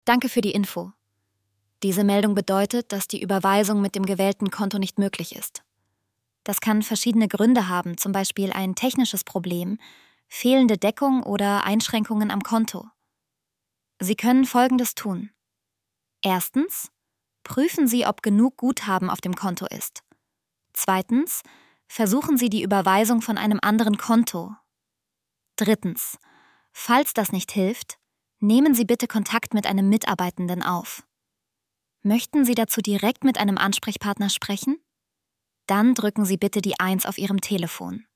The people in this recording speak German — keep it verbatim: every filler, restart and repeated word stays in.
Danke für die Info. Diese Meldung bedeutet, dass die Überweisung mit dem gewählten Konto nicht möglich ist. Das kann verschiedene Gründe haben, zum Beispiel ein technisches Problem, fehlende Deckung oder Einschränkungen am Konto. Sie können Folgendes tun. Erstens, prüfen Sie, ob genug Guthaben auf dem Konto ist. Zweitens, versuchen Sie die Überweisung von einem anderen Konto. Drittens, falls das nicht hilft, nehmen Sie bitte Kontakt mit einem Mitarbeitenden auf. Möchten Sie dazu direkt mit einem Ansprechpartner sprechen? Dann drücken Sie bitte die eins auf Ihrem Telefon.